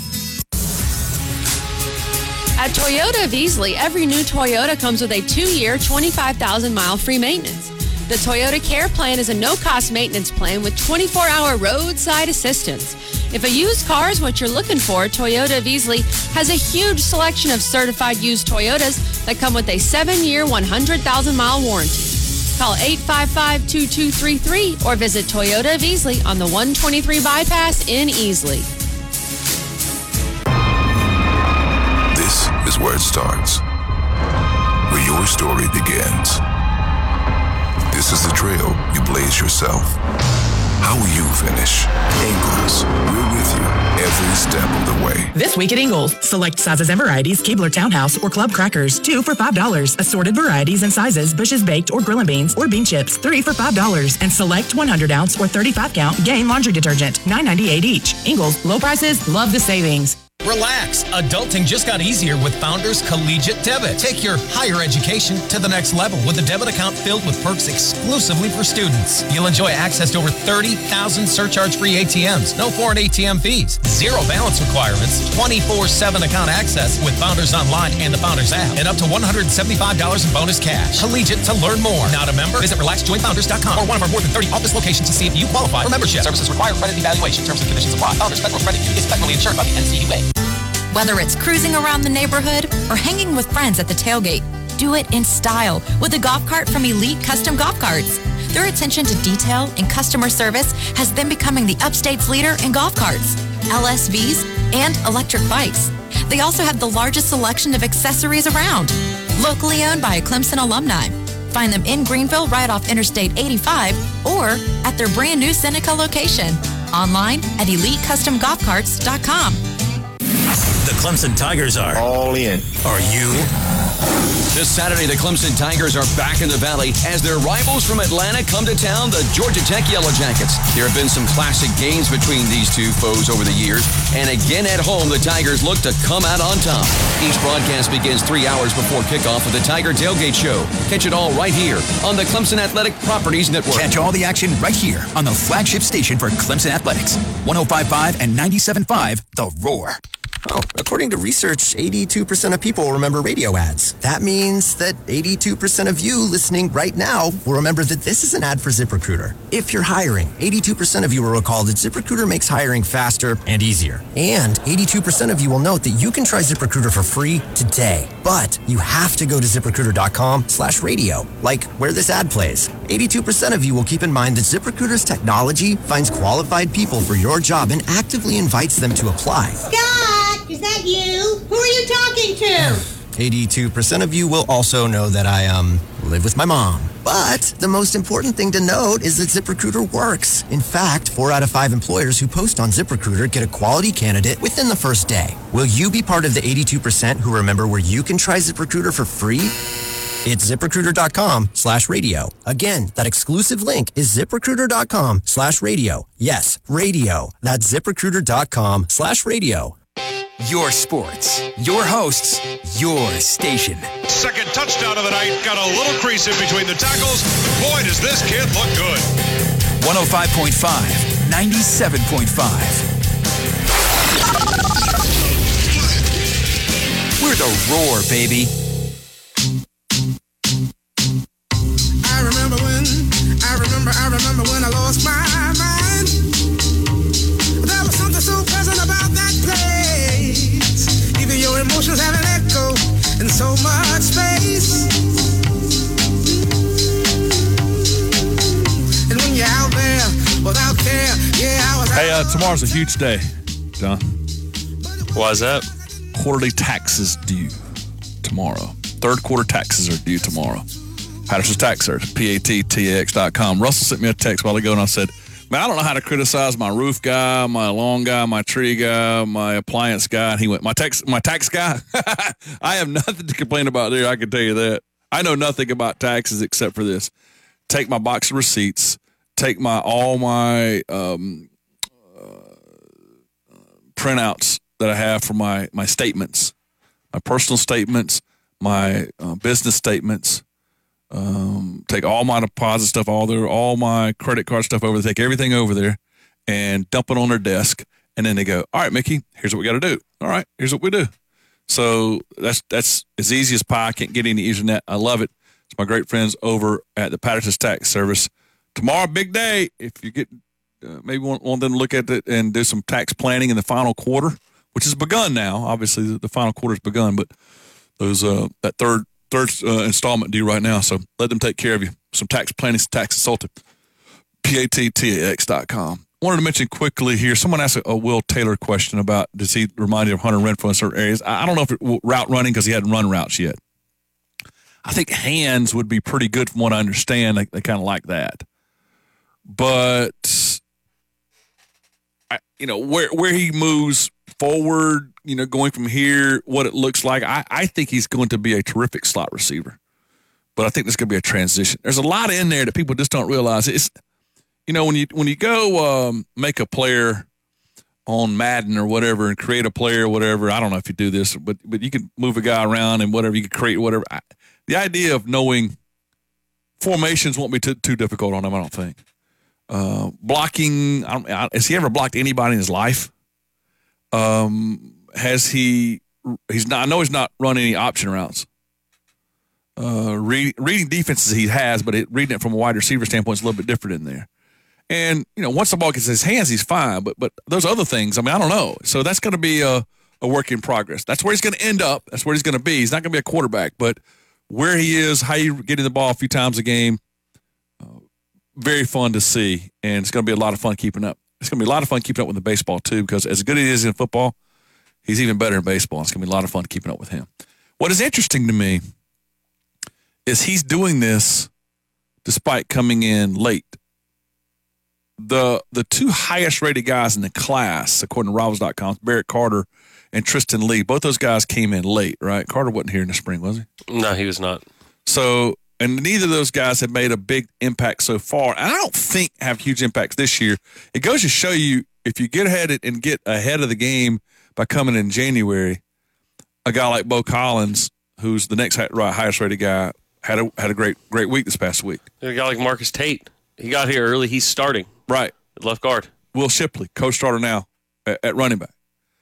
At Toyota of Easley, every new Toyota comes with a 2-year, 25,000-mile free maintenance. The Toyota Care Plan is a no-cost maintenance plan with 24-hour roadside assistance. If a used car is what you're looking for, Toyota of Easley has a huge selection of certified used Toyotas that come with a 7-year, 100,000-mile warranty. Call 855-2233 or visit Toyota of Easley on the 123 bypass in Easley. This is where it starts, where your story begins. This is the trail you blaze yourself. How will you finish? Ingles, we're with you every step of the way. This week at Ingles, select sizes and varieties, Keebler Townhouse or Club Crackers, 2 for $5. Assorted varieties and sizes, Bush's Baked or Grillin' Beans or Bean Chips, 3 for $5. And select 100-ounce or 35-count Gain Laundry Detergent, $9.98 each. Ingles, low prices, love the savings. Relax. Adulting just got easier with Founders Collegiate Debit. Take your higher education to the next level with a debit account filled with perks exclusively for students. You'll enjoy access to over 30,000 surcharge-free ATMs, no foreign ATM fees, 0 balance requirements, 24/7 account access with Founders Online and the Founders app, and up to $175 in bonus cash. Collegiate to learn more. Not a member? Visit RelaxJoinFounders.com or one of our more than 30 office locations to see if you qualify for membership. Services require credit evaluation. Terms and conditions apply. Founders Federal Credit Union is federally insured by the NCUA. Whether it's cruising around the neighborhood or hanging with friends at the tailgate, do it in style with a golf cart from Elite Custom Golf Carts. Their attention to detail and customer service has them becoming the upstate's leader in golf carts, LSVs, and electric bikes. They also have the largest selection of accessories around. Locally owned by a Clemson alumni. Find them in Greenville right off Interstate 85 or at their brand new Seneca location. Online at EliteCustomGolfCarts.com. The Clemson Tigers are all in. Are you? This Saturday, the Clemson Tigers are back in the Valley as their rivals from Atlanta come to town, the Georgia Tech Yellow Jackets. There have been some classic games between these two foes over the years, and again at home, the Tigers look to come out on top. Each broadcast begins 3 hours before kickoff of the Tiger Tailgate Show. Catch it all right here on the Clemson Athletic Properties Network. Catch all the action right here on the flagship station for Clemson Athletics. 105.5 and 97.5, The Roar. Oh, according to research, 82% of people remember radio ads. That means that 82% of you listening right now will remember that this is an ad for ZipRecruiter. If you're hiring, 82% of you will recall that ZipRecruiter makes hiring faster and easier. And 82% of you will note that you can try ZipRecruiter for free today. But you have to go to ZipRecruiter.com/radio, like where this ad plays. 82% of you will keep in mind that ZipRecruiter's technology finds qualified people for your job and actively invites them to apply. Scott, is that you? Who are you talking to? 82% of you will also know that I, live with my mom. But the most important thing to note is that ZipRecruiter works. In fact, 4 out of 5 employers who post on ZipRecruiter get a quality candidate within the first day. Will you be part of the 82% who remember where you can try ZipRecruiter for free? It's ZipRecruiter.com/radio. Again, that exclusive link is ZipRecruiter.com/radio. Yes, radio. That's ZipRecruiter.com/radio. Your sports, your hosts, your station. Second touchdown of the night. Got a little crease in between the tackles. Boy, does this kid look good. 105.5, 97.5. We're the Roar, baby. I remember when I lost my mind. There was something so pleasant about that place. Even your emotions have an echo in so much space. And when you're out there without care, yeah, I was. Hey, tomorrow's a huge day, John. Why is that? Quarterly taxes due tomorrow. Third quarter taxes are due tomorrow. Patterson's Tax Search, PATTAX.com. Russell sent me a text a while ago, and I said, Man, I don't know how to criticize my roof guy, my lawn guy, my tree guy, my appliance guy. And he went, my tax guy. I have nothing to complain about there. I can tell you that. I know nothing about taxes except for this. Take my box of receipts. Take all my printouts that I have for my statements, my personal statements, my business statements. Take all my deposit stuff, all my credit card stuff over there, take everything over there and dump it on their desk. And then they go, all right, Mickey, here's what we got to do. All right, here's what we do. So that's as easy as pie. I can't get any easier than that. I love it. It's my great friends over at the Patterson's Tax Service. Tomorrow, big day. If you get maybe want them to look at it and do some tax planning in the final quarter, which has begun now. Obviously, the final quarter has begun, but those that third installment due right now. So let them take care of you. Some tax planning, some tax consultant. PATTAX.com. Wanted to mention quickly here, someone asked a Will Taylor question about, does he remind you of Hunter Renfrow in certain areas? I don't know if it route running because he hadn't run routes yet. I think hands would be pretty good from what I understand. They kind of like that. But, where he moves forward, going from here, what it looks like, I think he's going to be a terrific slot receiver. But I think there's going to be a transition. There's a lot in there that people just don't realize. It's, when you go make a player on Madden or whatever and create a player or whatever, I don't know if you do this, but you can move a guy around and whatever, you can create whatever. The idea of knowing formations won't be too difficult on him, I don't think. Blocking, has he ever blocked anybody in his life? Has he? I know he's not run any option routes. Reading defenses he has, but reading it from a wide receiver standpoint is a little bit different in there. And once the ball gets in his hands, he's fine. But those other things, I don't know. So that's going to be a work in progress. That's where he's going to end up. That's where he's going to be. He's not going to be a quarterback, but where he is, how you getting the ball a few times a game, very fun to see, and it's going to be a lot of fun keeping up. It's going to be a lot of fun keeping up with the baseball, too, because as good as he is in football, he's even better in baseball. It's going to be a lot of fun keeping up with him. What is interesting to me is he's doing this despite coming in late. The two highest-rated guys in the class, according to Rivals.com, Barrett Carter and Tristan Lee, both those guys came in late, right? Carter wasn't here in the spring, was he? No, he was not. So, and neither of those guys have made a big impact so far. And I don't think have huge impacts this year. It goes to show you, if you get ahead and get ahead of the game by coming in January, a guy like Bo Collins, who's the next highest-rated guy, had a great week this past week. A guy like Marcus Tate, he got here early. He's starting. Right. At left guard. Will Shipley, co-starter now at running back.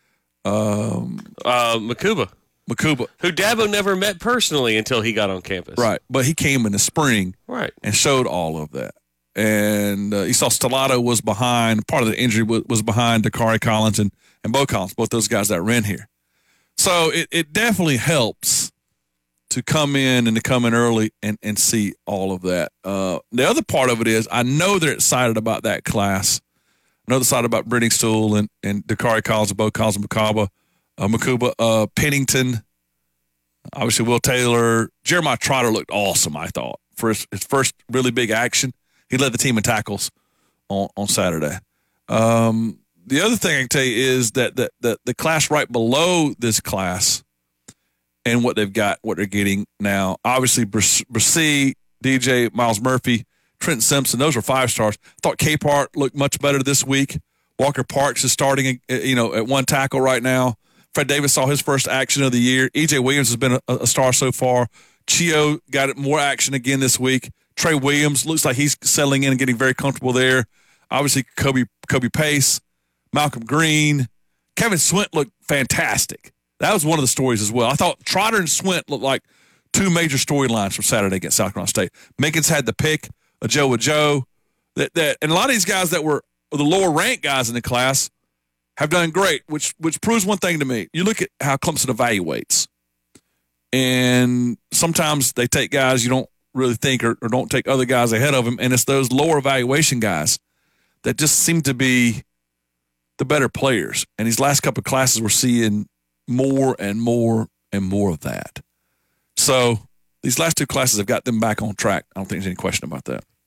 Makuba, who Dabo never met personally until he got on campus. Right, but he came in the spring, right, and showed all of that. And you saw Stellato was behind. Part of the injury was behind Dakari Collins and Bo Collins, both those guys that ran here. So it definitely helps to come in early and see all of that. The other part of it is I know they're excited about that class. I know they're excited about Brittany Stool and Dakari Collins and Bo Collins and Makuba, Pennington, obviously Will Taylor. Jeremiah Trotter looked awesome, I thought, for his first really big action. He led the team in tackles on Saturday. The other thing I can tell you is that the class right below this class and what they've got, what they're getting now, obviously Brissy, DJ, Miles Murphy, Trent Simpson, those were 5 stars. I thought Capehart looked much better this week. Walker Parks is starting, at one tackle right now. Fred Davis saw his first action of the year. E.J. Williams has been a star so far. Chio got more action again this week. Trey Williams looks like he's settling in and getting very comfortable there. Obviously, Kobe Pace, Malcolm Green. Kevin Swint looked fantastic. That was one of the stories as well. I thought Trotter and Swint looked like two major storylines from Saturday against South Carolina State. Mickens had the pick, a Joe with Joe. And a lot of these guys that were the lower-ranked guys in the class have done great, which proves one thing to me. You look at how Clemson evaluates, and sometimes they take guys you don't really think or don't take other guys ahead of them, and it's those lower evaluation guys that just seem to be the better players. And these last couple of classes, we're seeing more and more and more of that. So these last 2 classes have got them back on track. I don't think there's any question about that.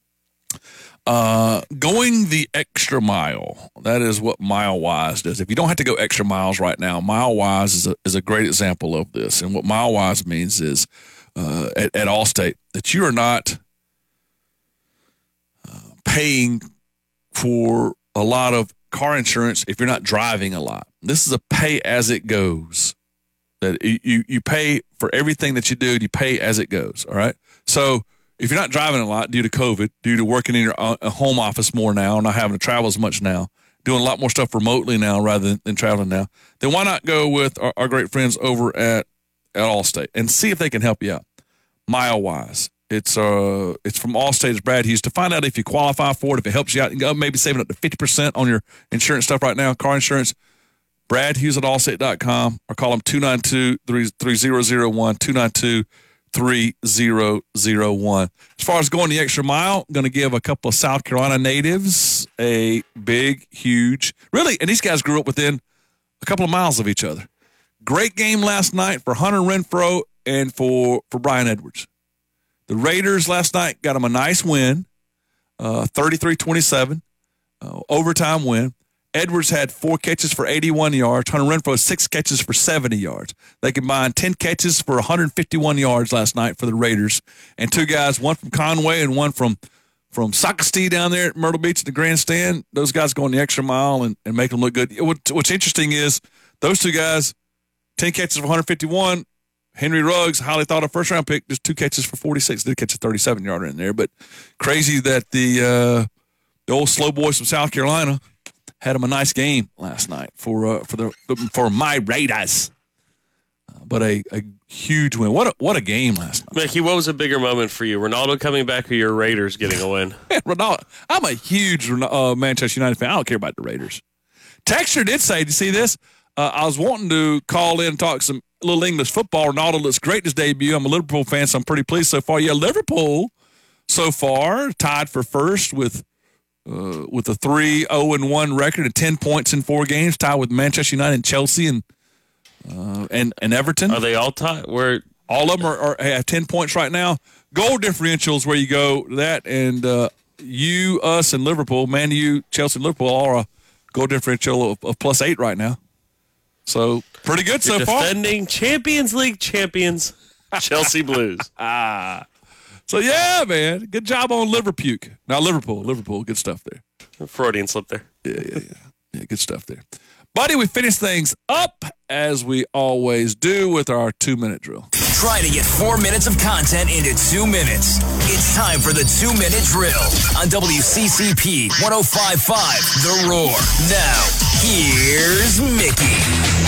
Going the extra mile. That is what MileWise does. If you don't have to go extra miles right now, MileWise is a great example of this. And what MileWise means is at Allstate that you are not paying for a lot of car insurance if you're not driving a lot. This is a pay as it goes. That you pay for everything that you do, you pay as it goes. All right. So if you're not driving a lot due to COVID, due to working in your home office more now, not having to travel as much now, doing a lot more stuff remotely now rather than traveling now, then why not go with our great friends over at Allstate and see if they can help you out. MileWise. It's from Allstate, as Brad Hughes. To find out if you qualify for it, if it helps you out, you can go maybe saving up to 50% on your insurance stuff right now, car insurance. Brad Hughes at Allstate.com or call them 292-3001, 292-3001. As far as going the extra mile, I'm going to give a couple of South Carolina natives a big, huge, really, and these guys grew up within a couple of miles of each other. Great game last night for Hunter Renfrow and for Brian Edwards. The Raiders last night got them a nice win, 33-27, overtime win. Edwards had 4 catches for 81 yards. Hunter Renfrow 6 catches for 70 yards. They combined 10 catches for 151 yards last night for the Raiders. And 2 guys, one from Conway and one from Socastee down there at Myrtle Beach at the grandstand. Those guys going the extra mile and make them look good. What's interesting is those 2 guys, 10 catches for 151. Henry Ruggs, highly thought of first-round pick, just 2 catches for 46. Did catch a 37-yarder in there. But crazy that the old slow boys from South Carolina had him a nice game last night for my Raiders. But a huge win. What a game last night. Mickey, what was a bigger moment for you? Ronaldo coming back or your Raiders getting a win? Ronaldo. I'm a huge Manchester United fan. I don't care about the Raiders. Texture did say, did you see this? I was wanting to call in and talk some little English football. Ronaldo looks great in his debut. I'm a Liverpool fan, so I'm pretty pleased so far. Yeah, Liverpool so far tied for first with a 3-0-1 record and 10 points in 4 games, tied with Manchester United and Chelsea and Everton. Are they all tied? All of them have 10 points right now. Goal differentials where you go that, and you, us, and Liverpool, Man U, Chelsea, and Liverpool all are a goal differential of +8 right now. So pretty good so far. Defending Champions League champions, Chelsea Blues. So, yeah, man, good job on Liverpool. Now, Liverpool, good stuff there. Freudian slip there. Yeah, good stuff there. Buddy, we finish things up as we always do with our 2-minute drill. Try to get 4 minutes of content into 2 minutes. It's time for the 2-minute drill on WCCP 105.5 The Roar. Now, here's Mickey.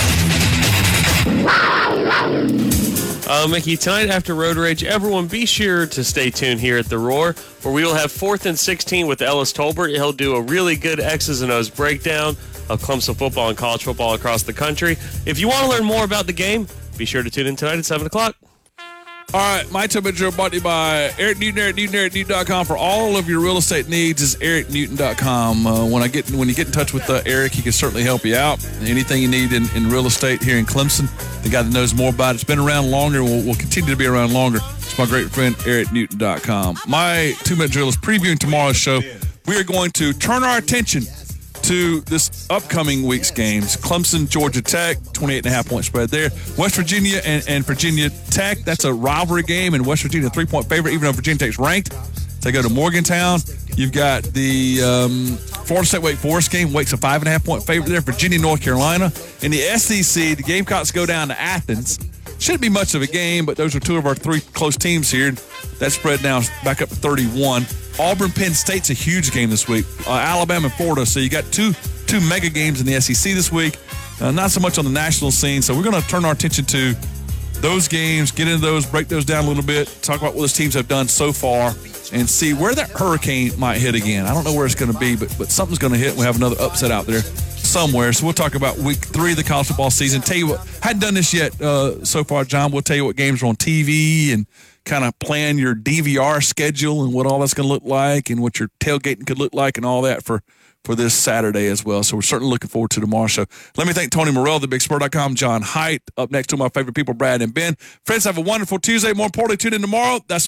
Mickey, tonight after Road Rage, everyone be sure to stay tuned here at The Roar, where we will have 4th and 16 with Ellis Tolbert. He'll do a really good X's and O's breakdown of Clemson football and college football across the country. If you want to learn more about the game, be sure to tune in tonight at 7 o'clock. All right, my 2-minute drill brought to you by Eric Newton, EricNewton.com. For all of your real estate needs is EricNewton.com. When you get in touch with Eric, he can certainly help you out. Anything you need in real estate here in Clemson, the guy that knows more about it. It's been around longer, will continue to be around longer. It's my great friend, EricNewton.com. My 2-minute drill is previewing tomorrow's show. We are going to turn our attention to this upcoming week's games. Clemson, Georgia Tech, 28.5-point spread there. West Virginia and Virginia Tech, that's a rivalry game, and West Virginia a 3-point favorite, even though Virginia Tech's ranked. They go to Morgantown. You've got the Florida State-Wake Forest game. Wake's a 5.5-point favorite there. Virginia, North Carolina. In the SEC, the Gamecocks go down to Athens. Shouldn't be much of a game, but those are 2 of our 3 close teams here. That spread now is back up to 31. Auburn, Penn State's a huge game this week. Alabama and Florida. So you got two mega games in the SEC this week. Not so much on the national scene. So we're going to turn our attention to those games, get into those, break those down a little bit, talk about what those teams have done so far, and see where that hurricane might hit again. I don't know where it's going to be, but something's going to hit. We have another upset out there somewhere. So we'll talk about week 3 of the college football season. Tell you what, hadn't done this yet so far, John. We'll tell you what games are on TV and kind of plan your DVR schedule and what all that's going to look like and what your tailgating could look like and all that for this Saturday as well. So we're certainly looking forward to tomorrow's show. Let me thank Tony Morrell, TheBigSpur.com, John Haidt, up next to my favorite people, Brad and Ben. Friends, have a wonderful Tuesday. More importantly, tune in tomorrow. That's